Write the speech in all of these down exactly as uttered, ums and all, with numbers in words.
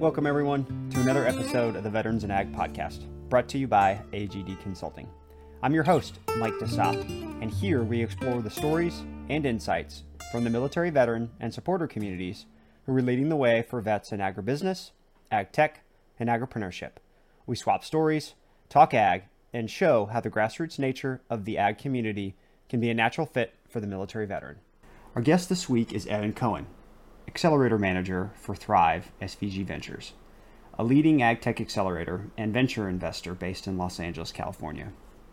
Welcome, everyone, to another episode of the Veterans in Ag podcast, brought to you by A G D Consulting. I'm your host, Mike Desop, and here we explore the stories and insights from the military veteran and supporter communities who are leading the way for vets in agribusiness, ag tech, and agripreneurship. We swap stories, talk ag, and show how the grassroots nature of the ag community can be a natural fit for the military veteran. Our guest this week is Evan Cohen, Accelerator Manager for Thrive S V G Ventures, a leading ag tech accelerator and venture investor based in Los Angeles, California.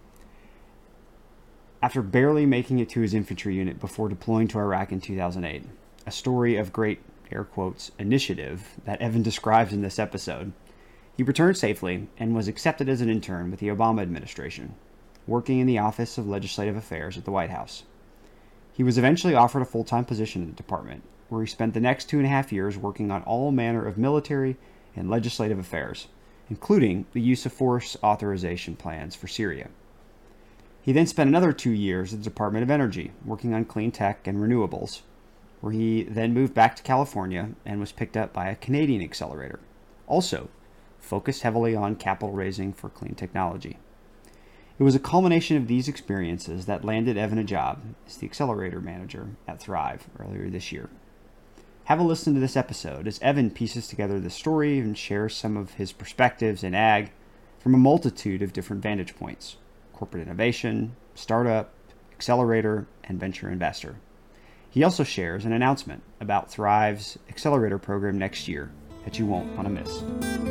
After barely making it to his infantry unit before deploying to Iraq in two thousand eight, a story of great, air quotes, initiative that Evan describes in this episode, he returned safely and was accepted as an intern with the Obama administration, working in the Office of Legislative Affairs at the White House. He was eventually offered a full-time position in the department, where he spent the next two and a half years working on all manner of military and legislative affairs, including the use of force authorization plans for Syria. He then spent another two years at the Department of Energy, working on clean tech and renewables, where he then moved back to California and was picked up by a Canadian accelerator, also focused heavily on capital raising for clean technology. It was a culmination of these experiences that landed Evan a job as the accelerator manager at Thrive earlier this year. Have a listen to this episode as Evan pieces together the story and shares some of his perspectives in ag from a multitude of different vantage points: corporate innovation, startup, accelerator, and venture investor. He also shares an announcement about Thrive's accelerator program next year that you won't want to miss.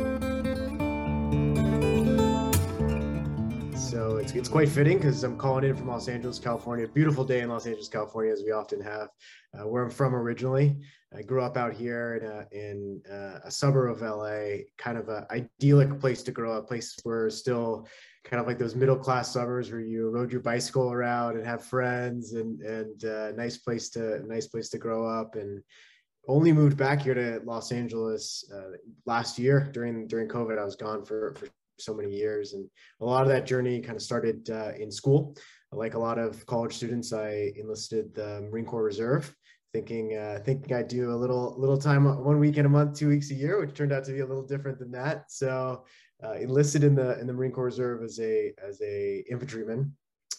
So it's, it's quite fitting because I'm calling in from Los Angeles, California. Beautiful day in Los Angeles, California, as we often have. Uh, where I'm from originally. I grew up out here in a, in a, a suburb of L A, kind of an idyllic place to grow up, a place where still kind of like those middle-class suburbs where you rode your bicycle around and have friends, and and uh, nice place to nice place to grow up. And only moved back here to Los Angeles uh, last year during during COVID. I was gone for for so many years, and a lot of that journey kind of started uh, in school. Like a lot of college students, I enlisted the Marine Corps Reserve, thinking uh, thinking I'd do a little little time, one weekend a month, two weeks a year, which turned out to be a little different than that. So uh, enlisted in the in the Marine Corps Reserve as a as a infantryman,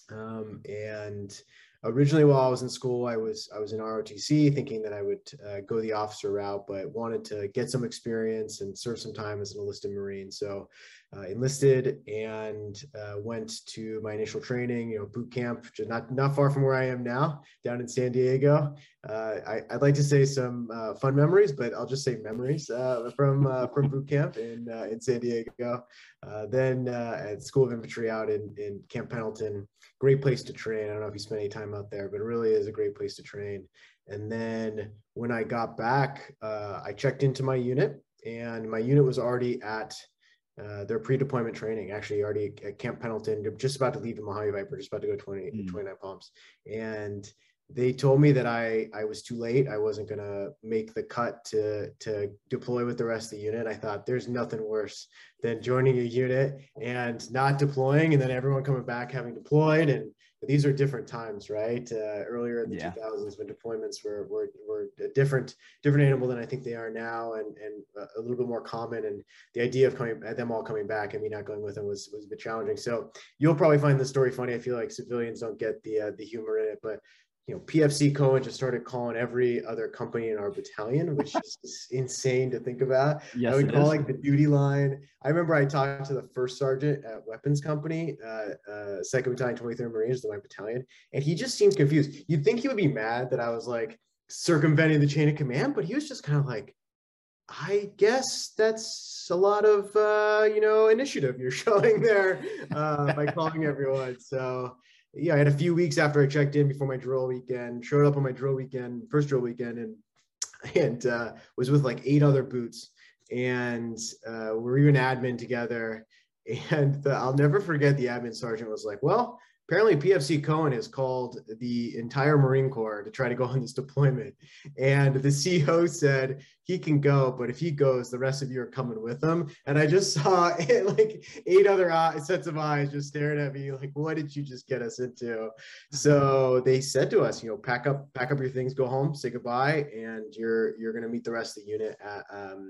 um, and originally while I was in school, I was I was in R O T C, thinking that I would uh, go the officer route, but wanted to get some experience and serve some time as an enlisted Marine. So uh, enlisted and uh, went to my initial training, you know, boot camp, just not not far from where I am now, down in San Diego. Uh, I, I'd like to say some uh, fun memories, but I'll just say memories uh, from uh, from boot camp in uh, in San Diego. Uh, then uh, at School of Infantry out in in Camp Pendleton. Great place to train. I don't know if you spent any time out there, but it really is a great place to train. And then when I got back, uh, I checked into my unit, and my unit was already at uh, their pre-deployment training, actually already at Camp Pendleton, just about to leave the Mojave Viper, just about to go twenty, mm. twenty-nine Palms. And they told me that I, I was too late. I wasn't going to make the cut to, to deploy with the rest of the unit. I thought there's nothing worse than joining a unit and not deploying, and then everyone coming back having deployed. And these are different times, right? Uh, earlier in the yeah. two thousands, when deployments were, were, were a different, different animal than I think they are now, and, and a little bit more common. And the idea of coming, them all coming back and me not going with them was, was a bit challenging. So you'll probably find the story funny. I feel like civilians don't get the, uh, the humor in it, but you know, P F C Cohen just started calling every other company in our battalion, which is insane to think about. Yes, I would it call is. like the duty line. I remember I talked to the first sergeant at Weapons Company, uh, uh, second Battalion, twenty-third Marines, my battalion, and he just seemed confused. You'd think he would be mad that I was like circumventing the chain of command, but he was just kind of like, I guess that's a lot of, uh, you know, initiative you're showing there uh, by calling everyone. So yeah, I had a few weeks after I checked in before my drill weekend, showed up on my drill weekend, first drill weekend, and and uh, was with like eight other boots, and uh, we were even admin together. And the, I'll never forget, the admin sergeant was like, well, apparently P F C Cohen has called the entire Marine Corps to try to go on this deployment. And the C O said he can go, but if he goes, the rest of you are coming with him. And I just saw like eight other eyes, sets of eyes just staring at me like, what did you just get us into? So they said to us, you know, pack up, pack up your things, go home, say goodbye, and you're you're going to meet the rest of the unit at, um,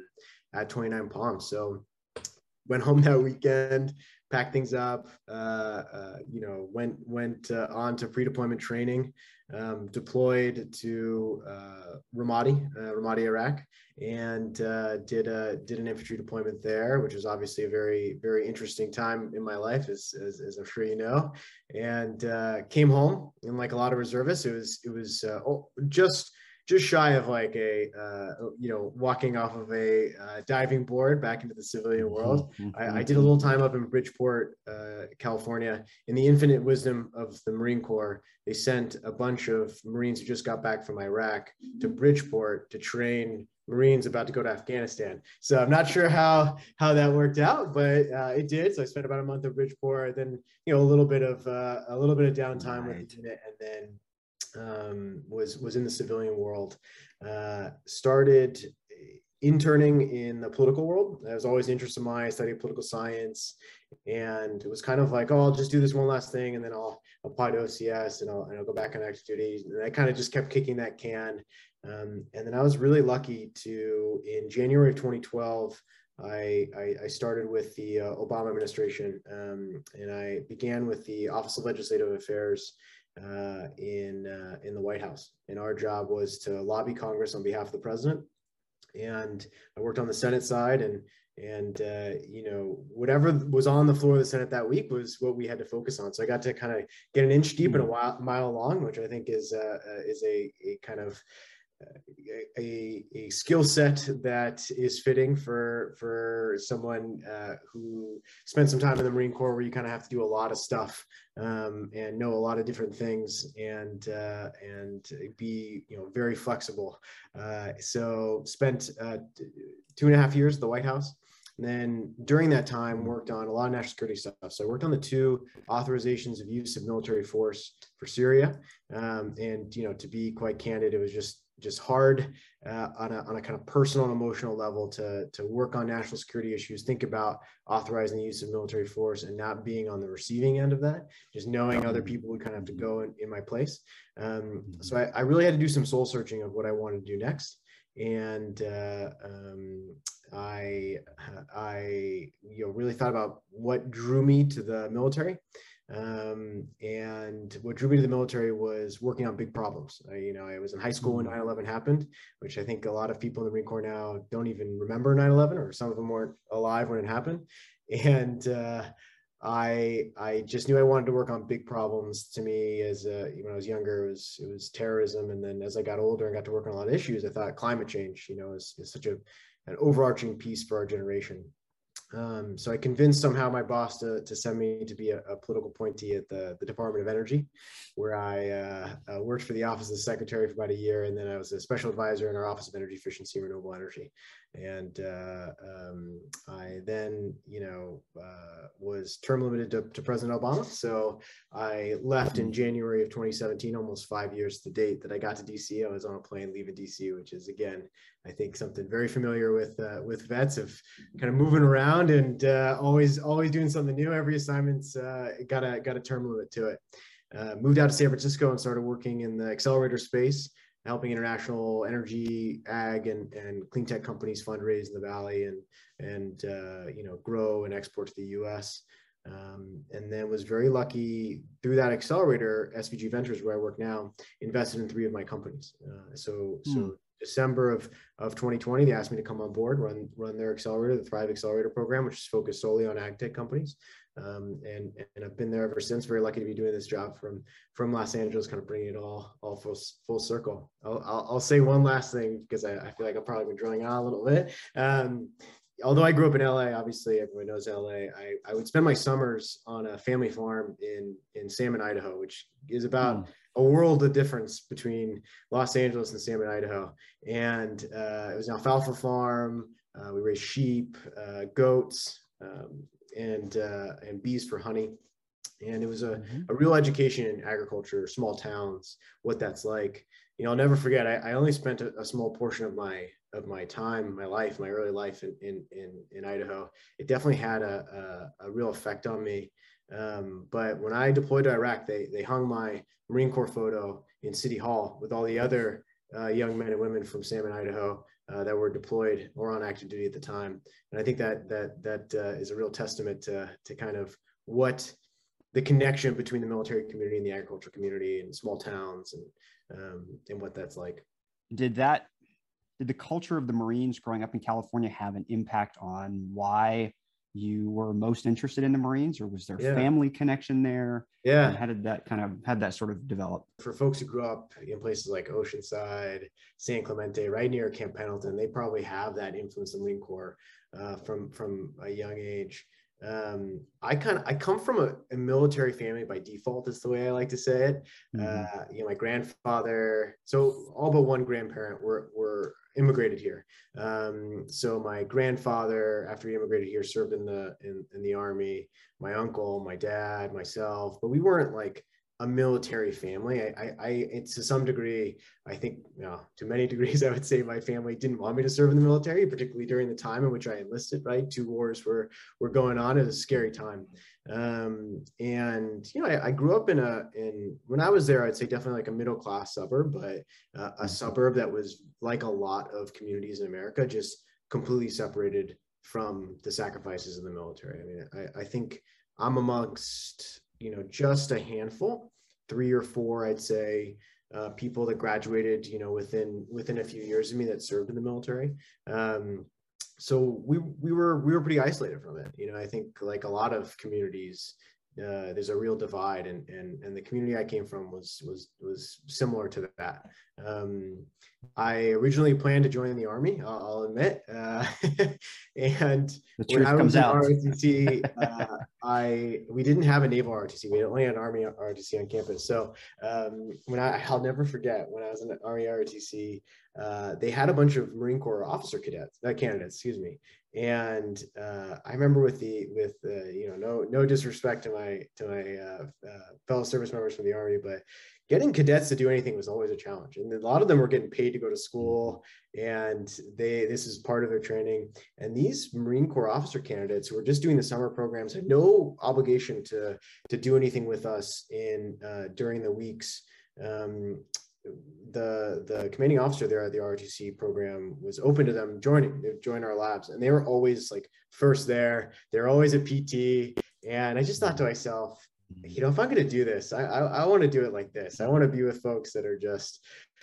at twenty-nine Palms. So went home that weekend, packed things up, uh, uh, you know, went went uh, on to pre-deployment training, um, deployed to uh, Ramadi, uh, Ramadi, Iraq, and uh, did a did an infantry deployment there, which was obviously a very very interesting time in my life, as as, as I'm sure you know. And uh, came home, and like a lot of reservists, it was it was uh, oh, just just shy of like a, uh, you know, walking off of a uh, diving board back into the civilian world. I, I did a little time up in Bridgeport, uh, California. In the infinite wisdom of the Marine Corps, they sent a bunch of Marines who just got back from Iraq to Bridgeport to train Marines about to go to Afghanistan. So I'm not sure how how that worked out, but uh, it did. So I spent about a month at Bridgeport, then you know a little bit of uh, a little bit of downtime right. with the unit, and then um, was was in the civilian world. Uh, started interning in the political world. That was always an interest of mine. I studied political science, and it was kind of like, oh, I'll just do this one last thing, and then I'll apply to O C S, and I'll, and I'll go back on active duty. And I kind of just kept kicking that can. Um, and then I was really lucky to, in January of twenty twelve, I, I, I started with the uh, Obama administration, um, and I began with the Office of Legislative Affairs uh, in uh, in the White House. And our job was to lobby Congress on behalf of the president. And I worked on the Senate side, and and uh, you know, whatever was on the floor of the Senate that week was what we had to focus on. So I got to kind of get an inch deep and a mile long, which I think is uh, uh, is a, a kind of a, a skill set that is fitting for for someone uh, who spent some time in the Marine Corps, where you kind of have to do a lot of stuff um, and know a lot of different things, and uh, and be you know very flexible. Uh, so spent uh, two and a half years at the White House. And then during that time, worked on a lot of national security stuff. So I worked on the two authorizations of use of military force for Syria. Um, and, you know, to be quite candid, it was just just hard uh, on, a, on a kind of personal and emotional level to, to work on national security issues, think about authorizing the use of military force and not being on the receiving end of that, just knowing other people would kind of have to go in, in my place. Um, so I, I really had to do some soul searching of what I wanted to do next. And uh, um, I, I, you know, really thought about what drew me to the military. Um, and what drew me to the military was working on big problems. I, you know, I was in high school when nine eleven happened, which I think a lot of people in the Marine Corps now don't even remember nine eleven, or some of them weren't alive when it happened. And uh, I, I just knew I wanted to work on big problems. To me, as a, when I was younger, it was, it was terrorism. And then as I got older and got to work on a lot of issues, I thought climate change, you know, is, is such a, an overarching piece for our generation. Um, so I convinced somehow my boss to, to send me to be a, a political appointee at the, the Department of Energy, where I uh, uh, worked for the Office of the Secretary for about a year. And then I was a special advisor in our Office of Energy Efficiency and Renewable Energy. And uh, um, I then, you know, uh, was term limited to, to President Obama. So I left in January of twenty seventeen, almost five years to date that I got to D C. I was on a plane leaving D C, which is, again, I think something very familiar with uh, with vets, of kind of moving around and uh, always always doing something new. Every assignment's uh, got a got a term limit to it. Uh, moved out to San Francisco and started working in the accelerator space, helping international energy, ag, and, and clean tech companies fundraise in the Valley and, and uh, you know, grow and export to the U S. Um, and then was very lucky through that accelerator, S V G Ventures, where I work now, invested in three of my companies. Uh, so, mm. so December of, of twenty twenty, they asked me to come on board, run, run their accelerator, the Thrive Accelerator program, which is focused solely on ag tech companies. Um, and, and I've been there ever since. Very lucky to be doing this job from, from Los Angeles, kind of bringing it all, all full, full circle. I'll, I'll, I'll say one last thing, because I, I feel like I've probably been drilling out a little bit. Um, although I grew up in L A, obviously everyone knows L A, I, I would spend my summers on a family farm in, in Salmon, Idaho, which is about mm. a world of difference between Los Angeles and Salmon, Idaho. And uh, it was an alfalfa farm. Uh, we raised sheep, uh, goats, um, and uh, and bees for honey. And it was a, mm-hmm. a real education in agriculture, small towns, what that's like. You know, I'll never forget, I, I only spent a, a small portion of my of my time, my life, my early life in in in, in Idaho. It definitely had a, a, a real effect on me. Um, but when I deployed to Iraq, they they hung my Marine Corps photo in City Hall with all the other uh, young men and women from Salmon, Idaho, uh, that were deployed or on active duty at the time. And I think that that that uh, is a real testament to to kind of what the connection between the military community and the agriculture community and small towns and um, and what that's like. Did that did the culture of the Marines growing up in California have an impact on why you were most interested in the Marines, or was there Yeah. family connection there? Yeah. And how did that kind of, had that sort of develop? For folks who grew up in places like Oceanside, San Clemente, right near Camp Pendleton, they probably have that influence in the Marine Corps uh, from, from a young age. Um, I kind of, I come from a, a military family by default, is the way I like to say it. Mm-hmm. Uh, you know, my grandfather, so all but one grandparent were, were immigrated here. Um, so my grandfather, after he immigrated here, served in the, in, in the Army, my uncle, my dad, myself, but we weren't like a military family. I, I, I it's to some degree, I think, you know, to many degrees, I would say my family didn't want me to serve in the military, particularly during the time in which I enlisted, right? Two wars were, were going on. It was a scary time. Um, and, you know, I, I grew up in a, in, when I was there, I'd say definitely like a middle-class suburb, but uh, a suburb that was like a lot of communities in America, just completely separated from the sacrifices of the military. I mean, I, I think I'm amongst, you know, just a handful, three or four, I'd say, uh, people that graduated, you know, within within a few years of me that served in the military. Um, so we we were we were pretty isolated from it. You know, I think like a lot of communities, uh, there's a real divide, and and and the community I came from was was was similar to that. Um, I originally planned to join the Army, I'll, I'll admit, uh, and the when truth I was comes in out. R O T C, uh, I we didn't have a naval R O T C. We only had an Army R O T C on campus. So um, when I I'll never forget when I was in the Army R O T C, uh, they had a bunch of Marine Corps officer cadets, not candidates, excuse me. And uh, I remember with the with uh, you know no no disrespect to my to my uh, uh, fellow service members from the Army, but getting cadets to do anything was always a challenge. And a lot of them were getting paid to go to school, and they this is part of their training. And these Marine Corps officer candidates who were just doing the summer programs had no obligation to to do anything with us in uh, during the weeks. Um, the the commanding officer there at the R O T C program was open to them joining, they would join our labs, and they were always like first there. They're always a P T. And I just thought to myself, you know, if I'm going to do this, I, I, I want to do it like this. I want to be with folks that are just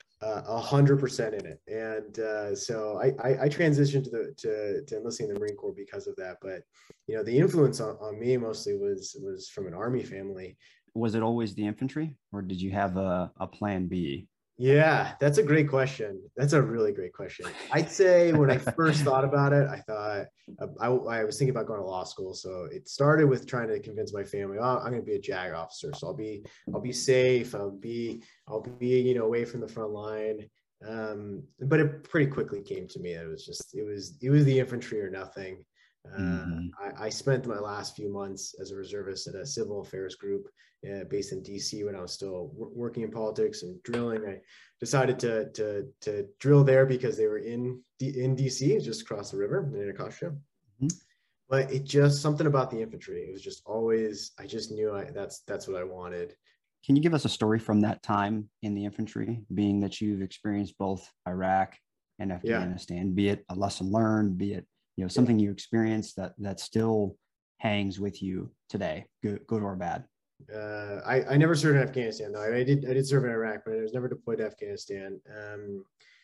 a hundred percent in it. And uh, so I, I, I transitioned to the, to, to enlisting in the Marine Corps because of that. But, you know, the influence on, on me mostly was, was from an Army family. Was it always the infantry, or did you have a, a plan B? Yeah, that's a great question. That's a really great question. I'd say when I first thought about it, I thought I, I was thinking about going to law school. So it started with trying to convince my family, oh, I'm going to be a JAG officer. So I'll be, I'll be safe. I'll be, I'll be, you know, away from the front line. Um, but it pretty quickly came to me that it was just, it was, it was the infantry or nothing. Uh, mm-hmm. I, I spent my last few months as a reservist at a civil affairs group uh, based in D C when I was still w- working in politics and drilling. I decided to to to drill there because they were in D- in D C, just across the river in Anacostia. Mm-hmm. But it just something about the infantry. It was just always. I just knew I, that's that's what I wanted. Can you give us a story from that time in the infantry, being that you've experienced both Iraq and Afghanistan, yeah. be it a lesson learned, be it you know, something you experienced that that still hangs with you today, good, good or bad? Uh, I, I never served in Afghanistan, though. I, I did I did serve in Iraq, but I was never deployed to Afghanistan. Um,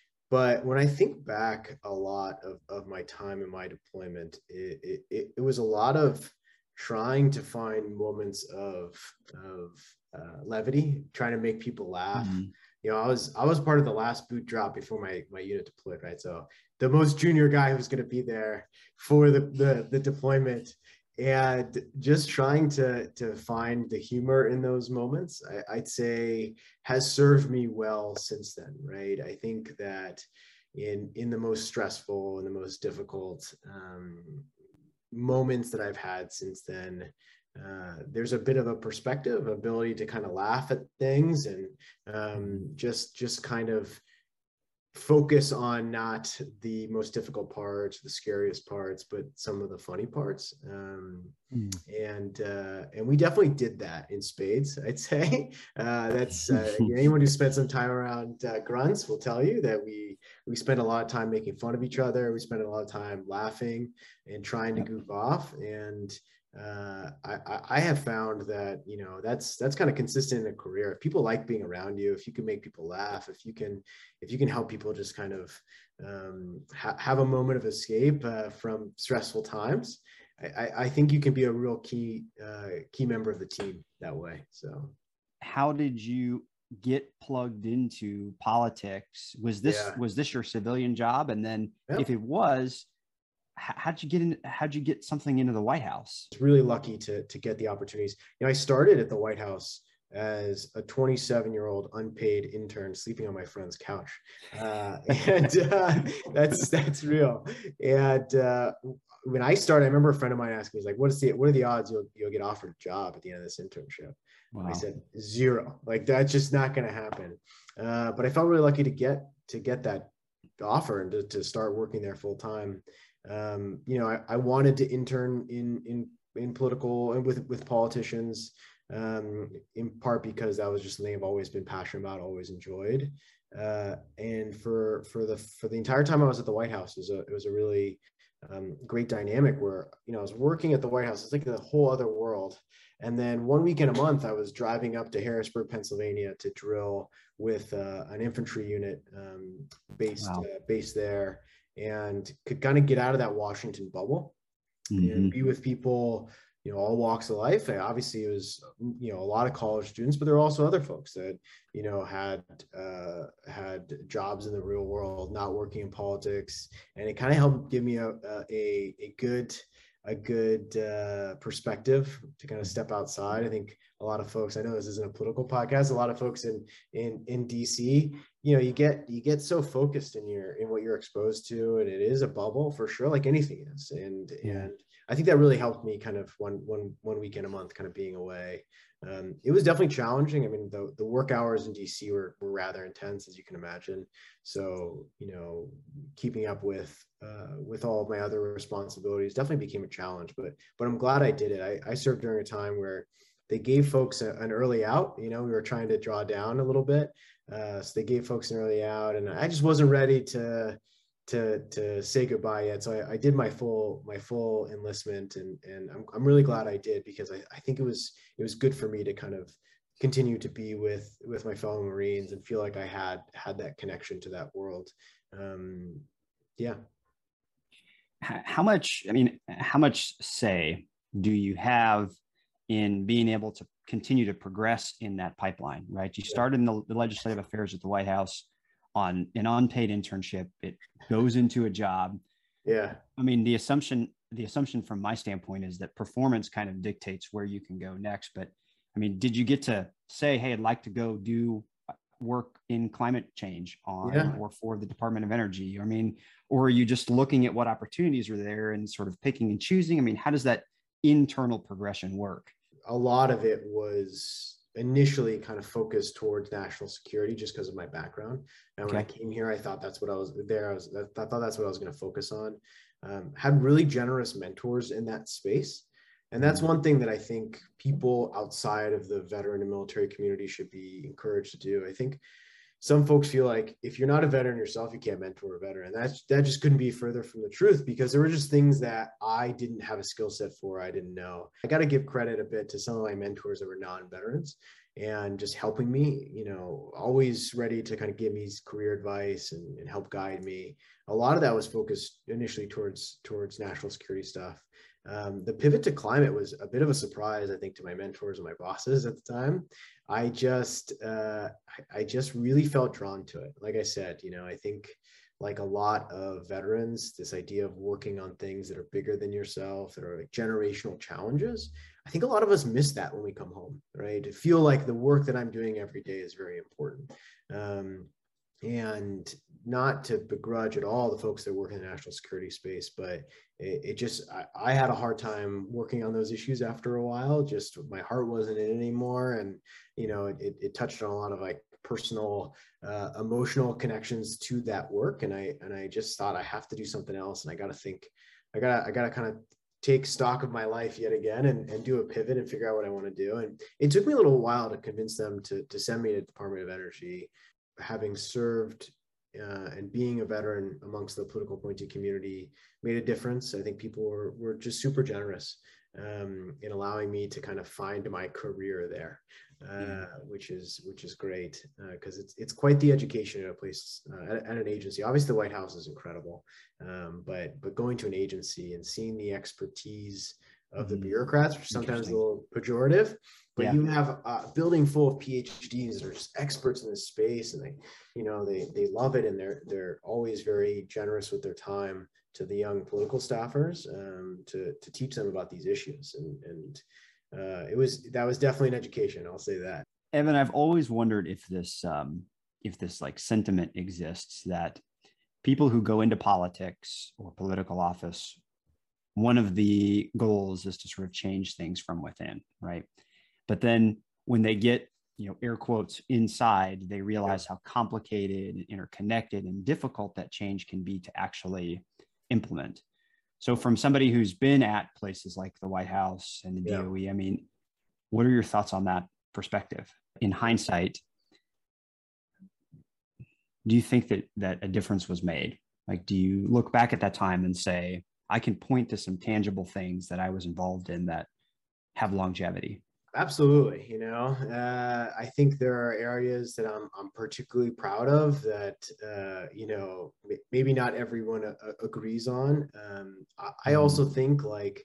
but when I think back a lot of, of my time and my deployment, it, it, it was a lot of trying to find moments of, of uh, levity, trying to make people laugh. Mm-hmm. You know, I was I was part of the last boot drop before my my unit deployed, right? So the most junior guy who's going to be there for the, the the deployment, and just trying to to find the humor in those moments, I, I'd say has served me well since then, right? I think that in in the most stressful and the most difficult um, moments that I've had since then, Uh, there's a bit of a perspective, ability to kind of laugh at things and um, just just kind of focus on not the most difficult parts, the scariest parts, but some of the funny parts. Um, mm. And uh, and we definitely did that in spades, I'd say. Uh, that's uh, anyone who spent some time around uh, grunts will tell you that we we spent a lot of time making fun of each other. We spent a lot of time laughing and trying to goof off. And uh, I, I have found that, you know, that's, that's kind of consistent in a career. If people like being around you, if you can make people laugh, if you can, if you can help people just kind of um, ha- have a moment of escape uh, from stressful times, I, I think you can be a real key, uh, key member of the team that way. So how did you get plugged into politics? Was this, yeah. was this your civilian job? And then yep. if it was, how'd you get in, how'd you get something into the White House? I was really lucky to, to get the opportunities. You know, I started at the White House as a twenty-seven year old unpaid intern sleeping on my friend's couch. Uh, and uh, that's, that's real. And uh, when I started, I remember a friend of mine asking me, he's like, what is the, what are the odds you'll, you'll get offered a job at the end of this internship? Wow. I said, zero. Like, that's just not going to happen. Uh, but I felt really lucky to get, to get that offer and to, to start working there full time. Um, you know, I, I wanted to intern in, in, in political and with, with politicians, um, in part because that was just something I've always been passionate about, always enjoyed. Uh, and for, for the, for the entire time I was at the White House, it was a, it was a really um, great dynamic where, you know, I was working at the White House. It's like a whole other world. And then one week in a month, I was driving up to Harrisburg, Pennsylvania to drill with uh, an infantry unit um, based, wow. uh, based there, and could kind of get out of that Washington bubble mm-hmm. and be with people, you know, all walks of life. And obviously it was, you know, a lot of college students, but there were also other folks that, you know, had, uh, had jobs in the real world, not working in politics. And it kind of helped give me a, a, a good, a good uh, perspective to kind of step outside. I think a lot of folks, I know this isn't a political podcast, a lot of folks in, in, in D C, you know, you get, you get so focused in your, in what you're exposed to, and it is a bubble for sure, like anything is. And, yeah. and I think that really helped me kind of one, one, one weekend a month kind of being away. Um, it was definitely challenging. I mean, the, the work hours in D C were, were rather intense, as you can imagine. So, you know, keeping up with, uh, with all of my other responsibilities definitely became a challenge, but, but I'm glad I did it. I, I served during a time where they gave folks a, an early out. You know, we were trying to draw down a little bit. Uh, so they gave folks an early out, and I just wasn't ready to, to, to say goodbye yet. So I, I did my full, my full enlistment, and, and I'm, I'm really glad I did, because I, I think it was, it was good for me to kind of continue to be with, with my fellow Marines and feel like I had, had that connection to that world. Um, yeah. How much, I mean, how much say do you have in being able to continue to progress in that pipeline, right? You started in the, the legislative affairs at the White House on an unpaid internship. It goes into a job. Yeah. I mean, the assumption, the assumption from my standpoint is that performance kind of dictates where you can go next. But I mean, did you get to say, hey, I'd like to go do work in climate change on, yeah. or for the Department of Energy? I mean, or are you just looking at what opportunities are there and sort of picking and choosing? I mean, how does that internal progression work? A lot of it was initially kind of focused towards national security just because of my background. And when okay. I came here, I thought that's what I was there. I was, I thought that's what I was going to focus on. Um, had really generous mentors in that space. And that's one thing that I think people outside of the veteran and military community should be encouraged to do. I think some folks feel like if you're not a veteran yourself, you can't mentor a veteran. That's, that just couldn't be further from the truth, because there were just things that I didn't have a skill set for, I didn't know. I got to give credit a bit to some of my mentors that were non-veterans and just helping me, you know, always ready to kind of give me career advice and, and help guide me. A lot of that was focused initially towards, towards national security stuff. Um, the pivot to climate was a bit of a surprise, I think, to my mentors and my bosses at the time. I just, uh, I, I just really felt drawn to it. Like I said, you know, I think like a lot of veterans, this idea of working on things that are bigger than yourself, that are like generational challenges, I think a lot of us miss that when we come home, right? To feel like the work that I'm doing every day is very important. Um, and not to begrudge at all the folks that work in the national security space, but it, it just, I, I had a hard time working on those issues after a while. Just my heart wasn't in it anymore. And, you know, it, it touched on a lot of like personal, uh, emotional connections to that work. And I, and I just thought I have to do something else. And I got to think, I got to, I got to kind of take stock of my life yet again and, and do a pivot and figure out what I want to do. And it took me a little while to convince them to, to send me to the Department of Energy, having served uh, and being a veteran amongst the political appointee community made a difference. I think people were, were just super generous um, in allowing me to kind of find my career there, uh, mm. which is which is great because uh, it's it's quite the education at a place uh, at, at an agency. Obviously, the White House is incredible, um, but but going to an agency and seeing the expertise of the bureaucrats, which sometimes a little pejorative, but yeah. you have a building full of PhDs that are just experts in this space, and they, you know, they they love it, and they're they're always very generous with their time to the young political staffers um, to to teach them about these issues, and and uh, it was that was definitely an education. I'll say that. Evan, I've always wondered if this um, if this like sentiment exists that people who go into politics or political office, one of the goals is to sort of change things from within, right? But then when they get, you know, air quotes inside, they realize how complicated, interconnected, and difficult that change can be to actually implement. So from somebody who's been at places like the White House and the yeah. D O E, I mean, what are your thoughts on that perspective? In hindsight, do you think that that a difference was made? Like, do you look back at that time and say, I can point to some tangible things that I was involved in that have longevity? Absolutely. You know, uh, I think there are areas that I'm, I'm particularly proud of that, uh, you know, maybe not everyone uh, agrees on. Um, I, I also think like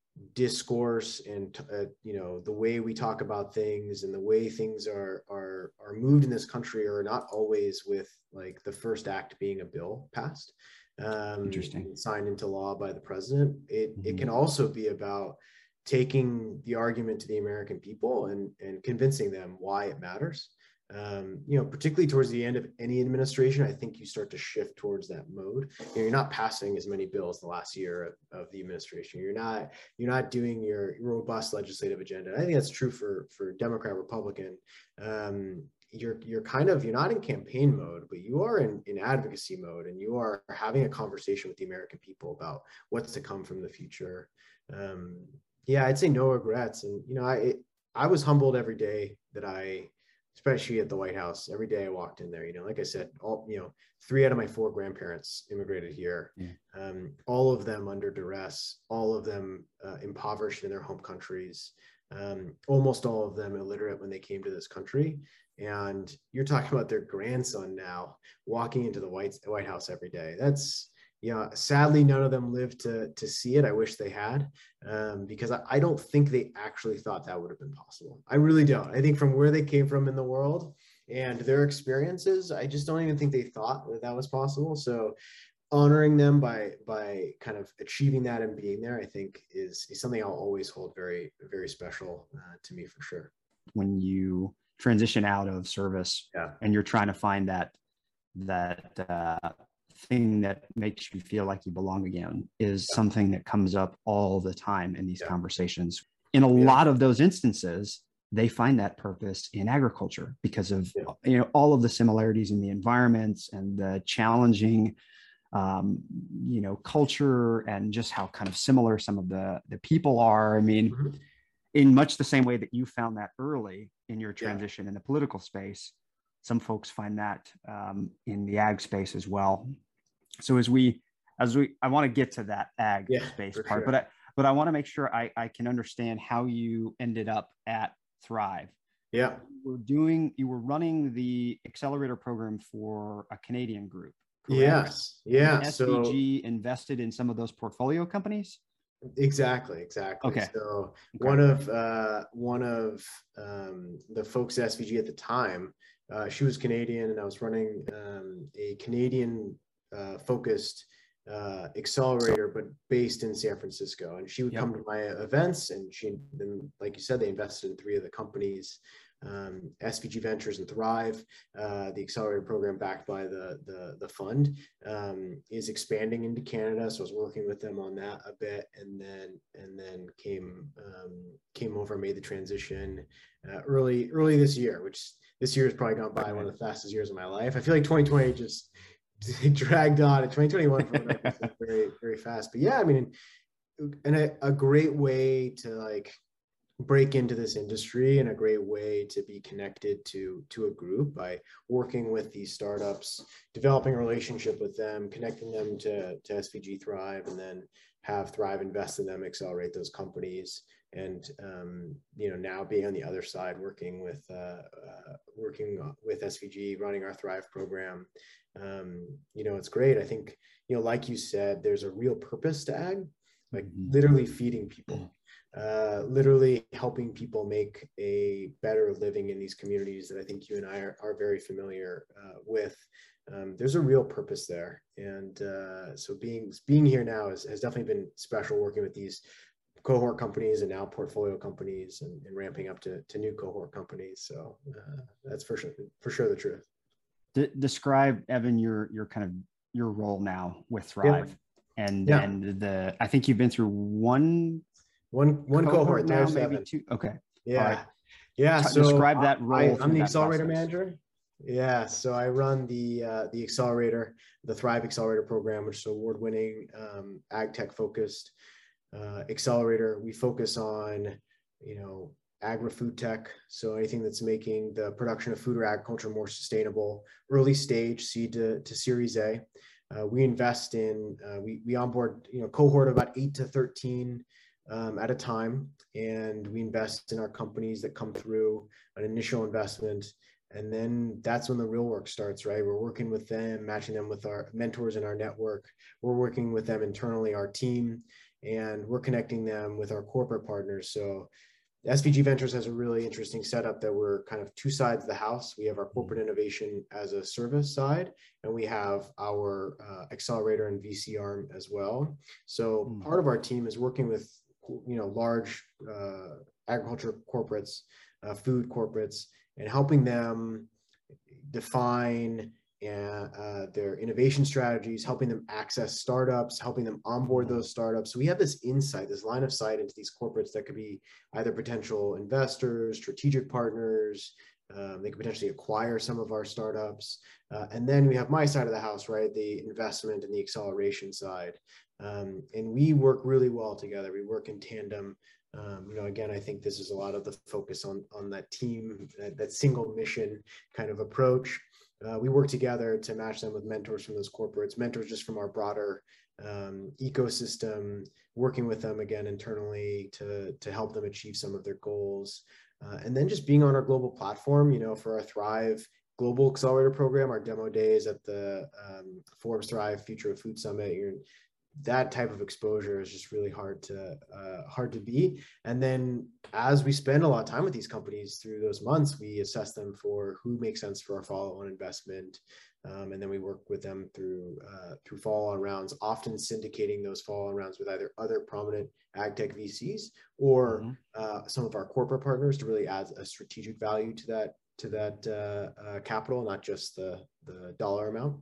discourse and, uh, you know, the way we talk about things and the way things are, are, are moved in this country are not always with like the first act being a bill passed, um, Interesting. signed into law by the president. It, Mm-hmm. it can also be about taking the argument to the American people and, and convincing them why it matters. Um, you know, particularly towards the end of any administration, I think you start to shift towards that mode. You know, you're not passing as many bills the last year of, of the administration. You're not, you're not doing your robust legislative agenda. I think that's true for, for Democrat, Republican. Um, you're, you're kind of, you're not in campaign mode, but you are in, in advocacy mode, and you are having a conversation with the American people about what's to come from the future. Um, Yeah, I'd say no regrets. And, you know, I, it, I was humbled every day that I, especially at the White House, every day I walked in there, you know, like I said, all, you know, three out of my four grandparents immigrated here, yeah. um, all of them under duress, all of them uh, impoverished in their home countries, um, almost all of them illiterate when they came to this country. And you're talking about their grandson now walking into the White, White House every day. That's, yeah, sadly, none of them lived to to see it. I wish they had, um, because I, I don't think they actually thought that would have been possible. I really don't. I think from where they came from in the world and their experiences, I just don't even think they thought that that was possible. So honoring them by by kind of achieving that and being there, I think is, is something I'll always hold very, very special uh, to me for sure. When you transition out of service yeah. and you're trying to find that, that, uh, thing that makes you feel like you belong again is yeah. something that comes up all the time in these yeah. conversations. In a yeah. lot of those instances, they find that purpose in agriculture because of yeah. you know all of the similarities in the environments and the challenging um, you know culture and just how kind of similar some of the the people are. I mean, mm-hmm. in much the same way that you found that early in your transition yeah. in the political space, some folks find that um, in the ag space as well. So as we, as we, I want to get to that ag yeah, space part, sure. but I, but I want to make sure I, I can understand how you ended up at Thrive. Yeah. You were doing, you were running the accelerator program for a Canadian group. Correct? Yes. Yeah. S V G so, invested in some of those portfolio companies. Exactly. Exactly. Okay. So okay. one of, uh, one of um, the folks at S V G at the time, uh, she was Canadian, and I was running um, a Canadian uh, focused uh, accelerator, but based in San Francisco. And she would yep. come to my events, and she, then, like you said, they invested in three of the companies. Um, S V G Ventures and Thrive, uh, the accelerator program backed by the, the, the fund, um, is expanding into Canada. So I was working with them on that a bit, and then and then came um, came over, made the transition uh, early early this year, which this year has probably gone by one of the fastest years of my life. I feel like twenty twenty just dragged on, and twenty twenty-one for very very fast. But yeah, I mean, and a, a great way to like break into this industry, and a great way to be connected to to a group by working with these startups, developing a relationship with them, connecting them to, to S V G Thrive, and then have Thrive invest in them, accelerate those companies. And um, you know, now being on the other side, working with uh, uh, working with S V G, running our Thrive program, um, you know, it's great. I think, you know, like you said, there's a real purpose to ag, like literally feeding people. Uh, literally helping people make a better living in these communities that I think you and I are, are very familiar uh, with. Um, there's a real purpose there. And uh, so being being here now is, has definitely been special, working with these cohort companies and now portfolio companies, and, and ramping up to, to new cohort companies. So uh, that's for sure, for sure the truth. De- describe, Evan, your your kind of your role now with Thrive. Yeah. And yeah. and the I think you've been through one One one cohort, cohort now, maybe seven. two. Okay. Yeah. All right. Yeah. T- so describe that role. I, I'm the accelerator process. manager. Yeah. So I run the uh, the accelerator, the Thrive Accelerator program, which is award-winning, um, ag tech focused uh, accelerator. We focus on, you know, agri-food tech. So anything that's making the production of food or agriculture more sustainable, early stage, seed to, to Series A. Uh, we invest in, uh, we, we onboard, you know, cohort of about eight to thirteen um, at a time. And we invest in our companies that come through an initial investment. And then that's when the real work starts, right? We're working with them, matching them with our mentors in our network. We're working with them internally, our team, and we're connecting them with our corporate partners. So S V G Ventures has a really interesting setup that we're kind of two sides of the house. We have our corporate innovation as a service side, and we have our uh, accelerator and V C arm as well. So part of our team is working with, you know, large uh, agriculture corporates, uh, food corporates, and helping them define and uh, their innovation strategies, helping them access startups, helping them onboard those startups. So we have this insight, this line of sight into these corporates that could be either potential investors, strategic partners. Um, they could potentially acquire some of our startups. Uh, and then we have my side of the house, right? The investment and the acceleration side. Um, and we work really well together. We work in tandem. Um, you know, again, I think this is a lot of the focus on, on that team, that, that single mission kind of approach. Uh, we work together to match them with mentors from those corporates, mentors just from our broader um, ecosystem, working with them again internally to, to help them achieve some of their goals. Uh, and then just being on our global platform, you know, for our Thrive Global Accelerator program, our demo days at the um, Forbes Thrive Future of Food Summit, you're, that type of exposure is just really hard to uh, hard to beat. And then as we spend a lot of time with these companies through those months, we assess them for who makes sense for our follow-on investment. Um, and then we work with them through uh, through follow-on rounds, often syndicating those follow-on rounds with either other prominent ag tech V Cs or mm-hmm. uh, some of our corporate partners to really add a strategic value to that to that uh, uh, capital, not just the the dollar amount.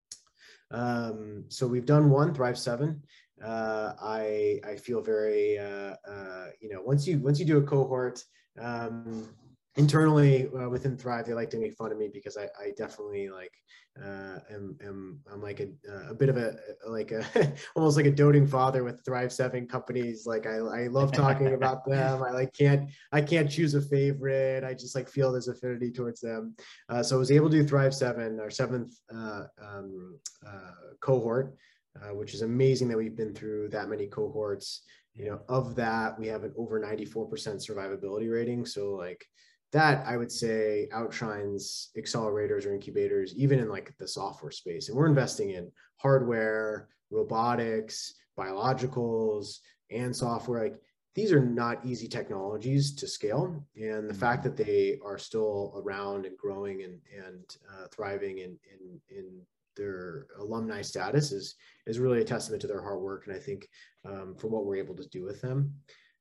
Um, so we've done one, Thrive seven. Uh, I I feel very uh, uh, you know, once you once you do a cohort, um, internally uh, within Thrive, they like to make fun of me because I, I definitely like uh, am, am I'm like a, a bit of a like a almost like a doting father with Thrive seven companies. Like I, I love talking about them. I like can't I can't choose a favorite. I just like feel this affinity towards them. Uh, so I was able to do Thrive seven, our seventh uh, um, uh, cohort, uh, which is amazing that we've been through that many cohorts. You know, of that we have an over ninety-four percent survivability rating. So like, that I would say outshines accelerators or incubators, even in like the software space. And we're investing in hardware, robotics, biologicals, and software. Like, these are not easy technologies to scale. And the mm-hmm. fact that they are still around and growing and, and uh, thriving in, in, in their alumni status is, is really a testament to their hard work. And I think um, for what we're able to do with them.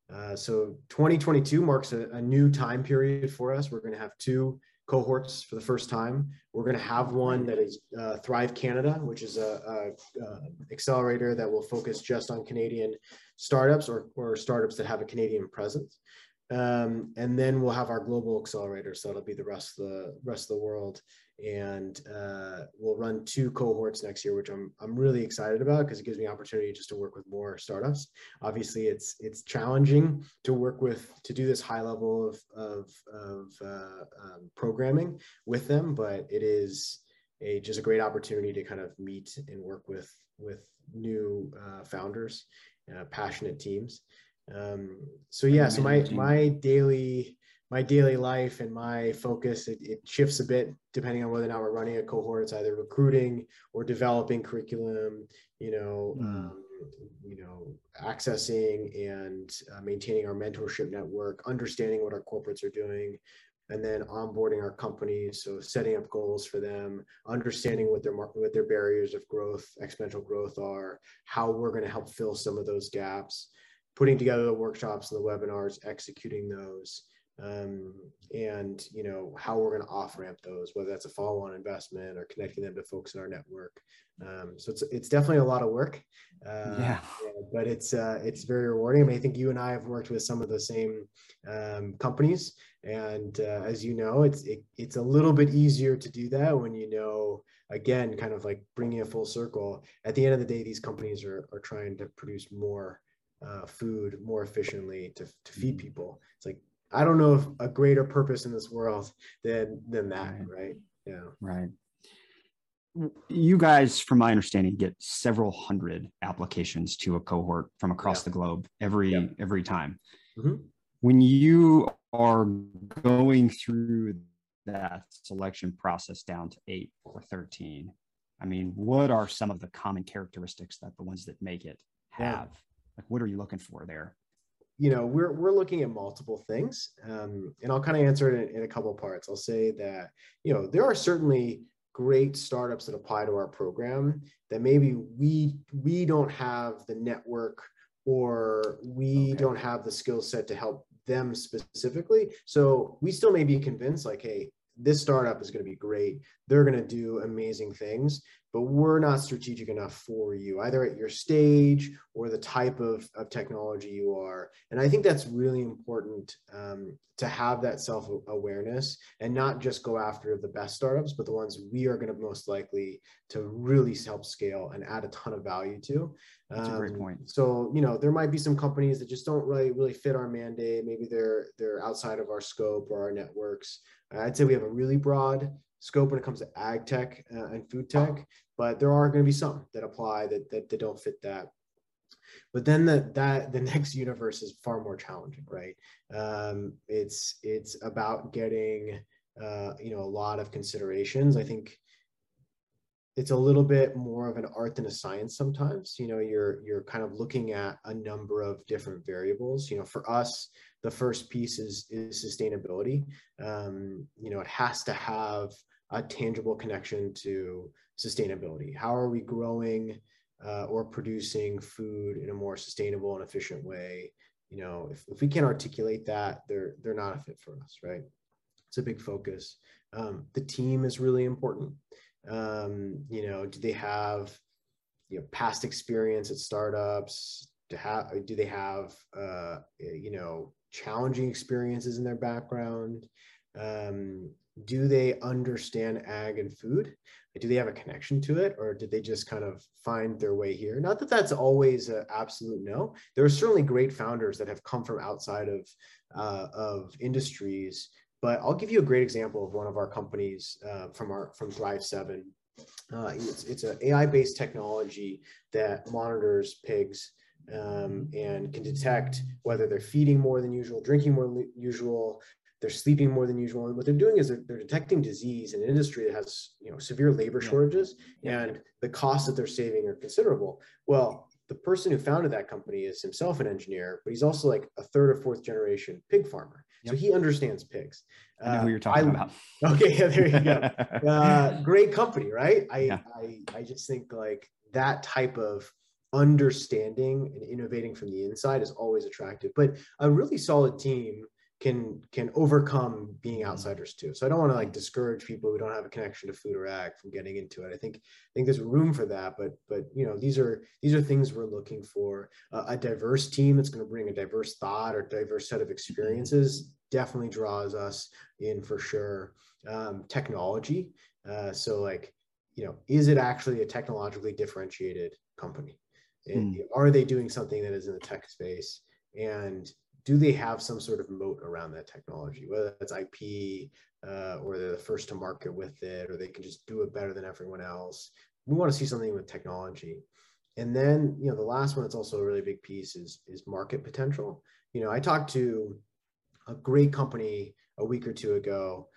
Uh, so twenty twenty-two marks a, a new time period for us. We're going to have two cohorts for the first time. We're going to have one that is uh, Thrive Canada, which is a, a, a accelerator that will focus just on Canadian startups or, or startups that have a Canadian presence. Um, and then we'll have our global accelerator. So it'll be the rest of the rest of the world. And uh, we'll run two cohorts next year, which I'm I'm really excited about because it gives me opportunity just to work with more startups. Obviously, it's it's challenging to work with to do this high level of of, of uh, um, programming with them, but it is a just a great opportunity to kind of meet and work with with new uh, founders, uh, passionate teams. Um, so yeah, so my my daily my daily life and my focus, it, it shifts a bit depending on whether or not we're running a cohort. It's either recruiting or developing curriculum, you know, mm. um, you know, accessing and uh, maintaining our mentorship network, understanding what our corporates are doing, and then onboarding our companies. So setting up goals for them, understanding what their market, what their barriers of growth, exponential growth are, how we're going to help fill some of those gaps, putting together the workshops and the webinars, executing those, um, and you know how we're going to off ramp those, whether that's a follow-on investment or connecting them to folks in our network. Um, so it's it's definitely a lot of work, uh, yeah. but it's uh, it's very rewarding. I mean, I think you and I have worked with some of the same um, companies, and uh, as you know, it's it, it's a little bit easier to do that when you know, again, kind of like bringing it full circle. At the end of the day, these companies are are trying to produce more uh, food more efficiently to to feed people. It's like, I don't know if a greater purpose in this world than than that, right? right? Yeah. Right. You guys, from my understanding, get several hundred applications to a cohort from across yeah. the globe every yeah. every time. Mm-hmm. When you are going through that selection process down to eight or thirteen, I mean, what are some of the common characteristics that the ones that make it have? Yeah. Like, what are you looking for there? You know, we're we're looking at multiple things, um, and I'll kind of answer it in, in a couple of parts. I'll say that, you know, there are certainly great startups that apply to our program that maybe we we don't have the network or we okay. don't have the skill set to help them specifically. So we still may be convinced like, hey, this startup is going to be great. They're going to do amazing things, but we're not strategic enough for you, either at your stage or the type of, of technology you are. And I think that's really important um, to have that self-awareness and not just go after the best startups, but the ones we are going to most likely to really help scale and add a ton of value to. That's um, a great point. So, you know, there might be some companies that just don't really, really fit our mandate. Maybe they're, they're outside of our scope or our networks. I'd say we have a really broad scope when it comes to ag tech uh, and food tech, but there are going to be some that apply that, that, that don't fit that. But then the, that the next universe is far more challenging, right? Um, it's it's about getting uh, you know, a lot of considerations. I think it's a little bit more of an art than a science sometimes. You know, you're you're kind of looking at a number of different variables. You know, for us, the first piece is is sustainability. Um, you know, it has to have a tangible connection to sustainability. How are we growing uh, or producing food in a more sustainable and efficient way? You know, if, if we can't articulate that, they're they're not a fit for us, right? It's a big focus. Um, the team is really important. Um, you know, do they have, you know, past experience at startups? To have, do they have, uh, you know, challenging experiences in their background? Um, do they understand ag and food? Do they have a connection to it, or did they just kind of find their way here? Not that that's always an absolute no. There are certainly great founders that have come from outside of uh, of industries. But I'll give you a great example of one of our companies uh, from our from Thrive seven. Uh, it's it's an A I-based technology that monitors pigs um, and can detect whether they're feeding more than usual, drinking more than usual, they're sleeping more than usual. And what they're doing is they're, they're detecting disease in an industry that has, you know, severe labor yeah. shortages, yeah. and the costs that they're saving are considerable. Well, the person who founded that company is himself an engineer, but he's also like a third or fourth generation pig farmer. Yep. So he understands pigs. I know uh, who you're talking I, about. Okay, yeah, there you go. uh, great company, right? I, yeah. I, I just think like that type of understanding and innovating from the inside is always attractive. But a really solid team can can overcome being outsiders too. So I don't want to like discourage people who don't have a connection to Food or Ag from getting into it. I think I think there's room for that, but but you know these are these are things we're looking for. Uh, a diverse team that's going to bring a diverse thought or diverse set of experiences definitely draws us in for sure. Um, technology. Uh, so like you know, is it actually a technologically differentiated company? Mm. Are they doing something that is in the tech space? And do they have some sort of moat around that technology, whether that's I P uh, or they're the first to market with it, or they can just do it better than everyone else? We want to see something with technology. And then, you know, the last one that's also a really big piece is, is market potential. You know, I talked to a great company a week or two ago,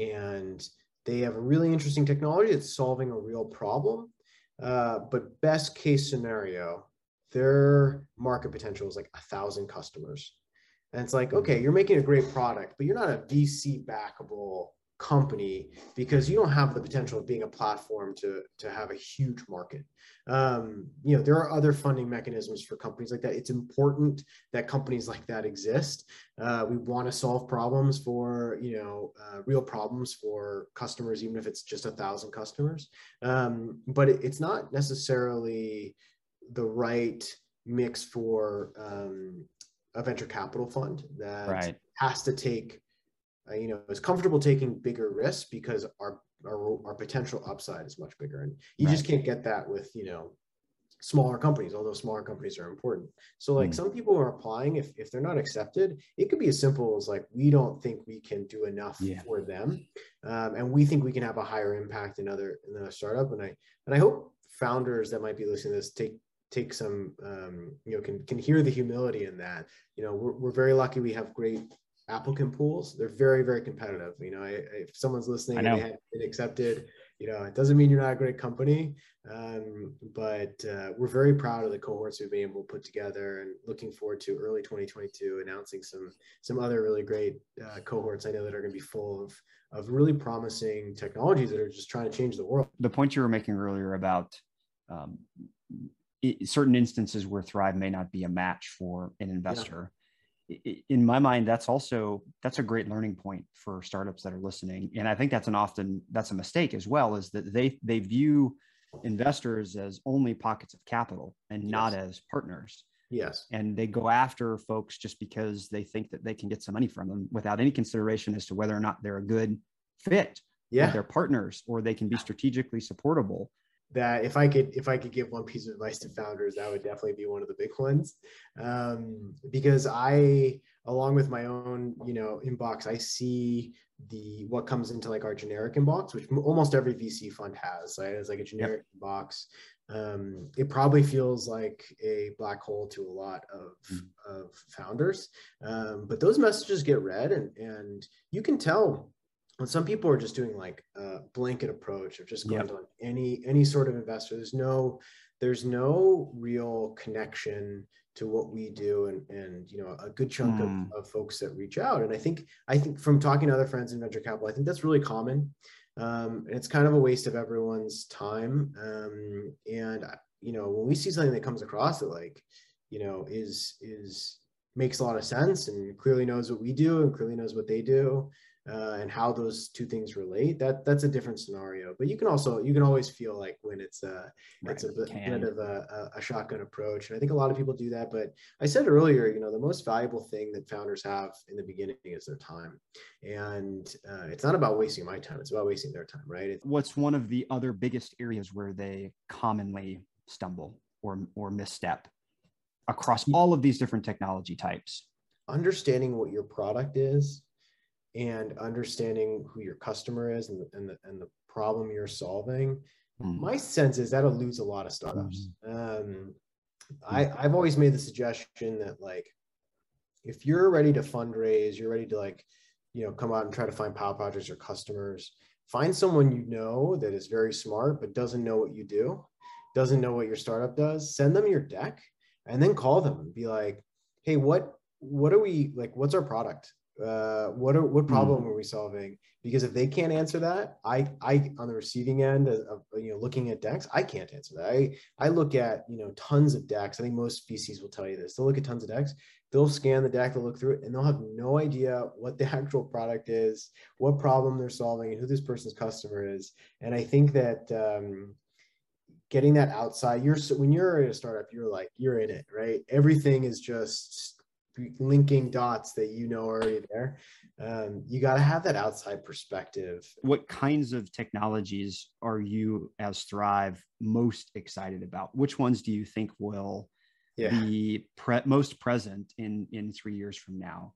and they have a really interesting technology that's solving a real problem. Uh, but best case scenario, their market potential is like a thousand customers. And it's like, okay, you're making a great product, but you're not a V C backable company because you don't have the potential of being a platform to, to have a huge market. Um, you know, there are other funding mechanisms for companies like that. It's important that companies like that exist. Uh, we want to solve problems for, you know, uh, real problems for customers, even if it's just a thousand customers. Um, but it, it's not necessarily the right mix for um, a venture capital fund that right. has to take, uh, you know, is comfortable taking bigger risks because our, our our potential upside is much bigger, and you right. just can't get that with you know smaller companies. Although smaller companies are important, so like mm. some people are applying. If if they're not accepted, it could be as simple as like we don't think we can do enough yeah. for them, um, and we think we can have a higher impact in other in a startup. And I and I hope founders that might be listening to this take. take some, um, you know, can, can hear the humility in that. You know, we're, we're very lucky we have great applicant pools. They're very, very competitive. You know, I, if someone's listening and they haven't been accepted, you know, it doesn't mean you're not a great company. Um, but uh, we're very proud of the cohorts we've been able to put together, and looking forward to early twenty twenty-two announcing some some other really great uh, cohorts I know that are going to be full of, of really promising technologies that are just trying to change the world. The point you were making earlier about um, certain instances where Thrive may not be a match for an investor. Yeah. In my mind, that's also, that's a great learning point for startups that are listening. And I think that's an often, that's a mistake as well, is that they, they view investors as only pockets of capital and yes. not as partners. Yes. And they go after folks just because they think that they can get some money from them without any consideration as to whether or not they're a good fit yeah. with their partners, or they can be strategically supportable. That if I could, if I could give one piece of advice to founders, that would definitely be one of the big ones. Um, because I, along with my own, you know, inbox, I see the, what comes into like our generic inbox, which almost every V C fund has, right? It's like a generic yep. inbox. Um, it probably feels like a black hole to a lot of, mm. of founders. Um, but those messages get read, and, and you can tell when some people are just doing like a blanket approach of just going yep. to like any any sort of investor. There's no there's no real connection to what we do, and and you know a good chunk mm. of, of folks that reach out. And I think I think from talking to other friends in venture capital, I think that's really common, um, and it's kind of a waste of everyone's time. Um, and you know when we see something that comes across that like you know is is makes a lot of sense and clearly knows what we do and clearly knows what they do. Uh, and how those two things relate, that that's a different scenario. But you can also, you can always feel like when it's a, right, it's a bit, bit of a, a shotgun approach. And I think a lot of people do that. But I said earlier, you know, the most valuable thing that founders have in the beginning is their time. And uh, it's not about wasting my time. It's about wasting their time, right? It's- What's one of the other biggest areas where they commonly stumble or, or misstep across all of these different technology types? Understanding what your product is, and understanding who your customer is and, and, the, and the problem you're solving. Mm. My sense is that eludes a lot of startups. Mm. Um, I, I've always made the suggestion that like, if you're ready to fundraise, you're ready to like, you know, come out and try to find pilot projects or customers, find someone you know that is very smart, but doesn't know what you do, doesn't know what your startup does, send them your deck and then call them and be like, hey, what, what are we like, what's our product? Uh, what are what problem mm. are we solving? Because if they can't answer that, I I on the receiving end of, of you know looking at decks, I can't answer that. I I look at you know tons of decks. I think most V Cs will tell you this. They'll look at tons of decks. They'll scan the deck, they'll look through it, and they'll have no idea what the actual product is, what problem they're solving, and who this person's customer is. And I think that um, getting that outside, you're when you're in a startup, you're like you're in it, right? Everything is just linking dots that you know are already there. Um, you got to have that outside perspective. What kinds of technologies are you as Thrive most excited about? Which ones do you think will yeah. be pre- most present in in three years from now?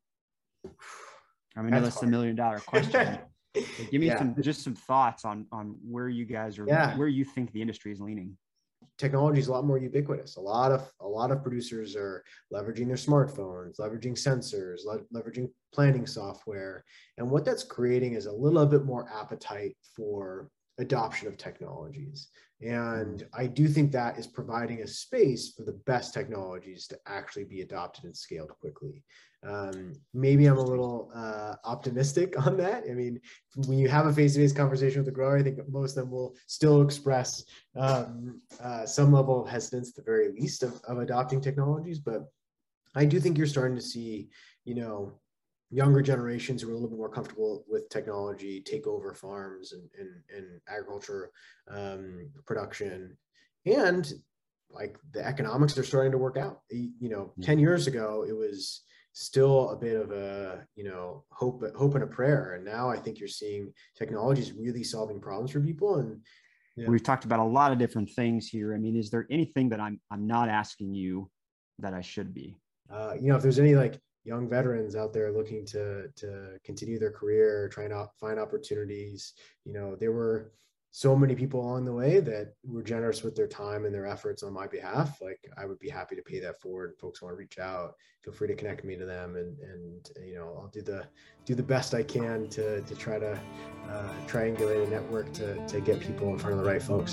I mean, that's, that's the million dollar question. Give me yeah. some just some thoughts on on where you guys are, yeah. where you think the industry is leaning. Technology is a lot more ubiquitous. A lot of a lot of producers are leveraging their smartphones, leveraging sensors, le- leveraging planning software, and what that's creating is a little bit more appetite for adoption of technologies. And I do think that is providing a space for the best technologies to actually be adopted and scaled quickly. Um, maybe I'm a little uh, optimistic on that. I mean, when you have a face-to-face conversation with a grower, I think most of them will still express um, uh, some level of hesitance, at the very least, of, of adopting technologies. But I do think you're starting to see, you know, younger generations who are a little bit more comfortable with technology take over farms and, and, and agriculture um, production. And like the economics are starting to work out. You know, ten years ago, it was still a bit of a, you know, hope, hope and a prayer. And now I think you're seeing technology is really solving problems for people. And you know, we've talked about a lot of different things here. I mean, is there anything that I'm, I'm not asking you that I should be? Uh, you know, if there's any like young veterans out there looking to to continue their career, trying to find opportunities, you know, there were so many people along the way that were generous with their time and their efforts on my behalf. Like I would be happy to pay that forward. Folks want to reach out, feel free to connect me to them, and and you know, I'll do the do the best I can to to try to uh, triangulate a network to to get people in front of the right folks.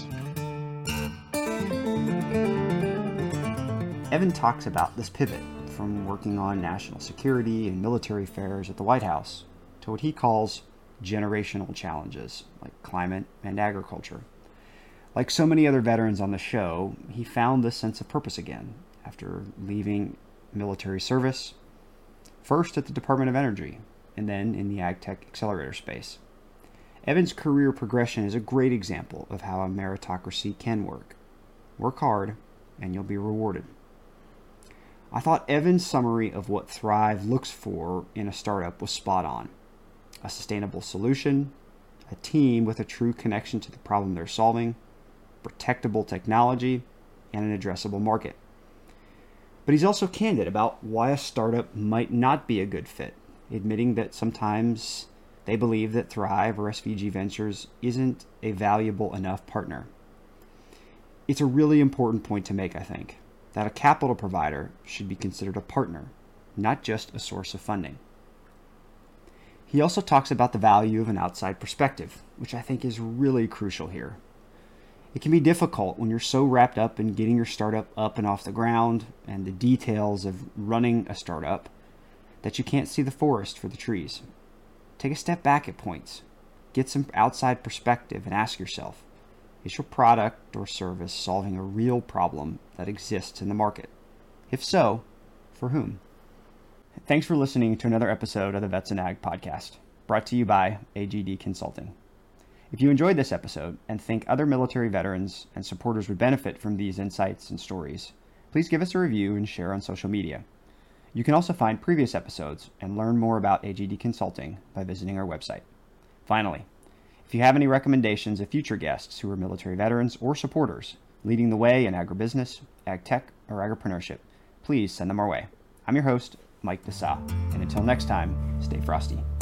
Evan talks about this pivot from working on national security and military affairs at the White House to what he calls generational challenges like climate and agriculture. Like so many other veterans on the show, he found this sense of purpose again after leaving military service, first at the Department of Energy and then in the ag tech accelerator space. Evan's career progression is a great example of how a meritocracy can work. Work hard and you'll be rewarded. I thought Evan's summary of what Thrive looks for in a startup was spot on. A sustainable solution, a team with a true connection to the problem they're solving, protectable technology, and an addressable market. But he's also candid about why a startup might not be a good fit, admitting that sometimes they believe that Thrive or S V G Ventures isn't a valuable enough partner. It's a really important point to make, I think, that a capital provider should be considered a partner, not just a source of funding. He also talks about the value of an outside perspective, which I think is really crucial here. It can be difficult when you're so wrapped up in getting your startup up and off the ground and the details of running a startup that you can't see the forest for the trees. Take a step back at points, get some outside perspective, and ask yourself, is your product or service solving a real problem that exists in the market? If so, for whom? Thanks for listening to another episode of the Vets and Ag podcast, brought to you by A G D Consulting. If you enjoyed this episode and think other military veterans and supporters would benefit from these insights and stories, please give us a review and share on social media. You can also find previous episodes and learn more about A G D Consulting by visiting our website. Finally, if you have any recommendations of future guests who are military veterans or supporters leading the way in agribusiness, ag tech, or agripreneurship, please send them our way. I'm your host, Mike Dessau, and until next time, stay frosty.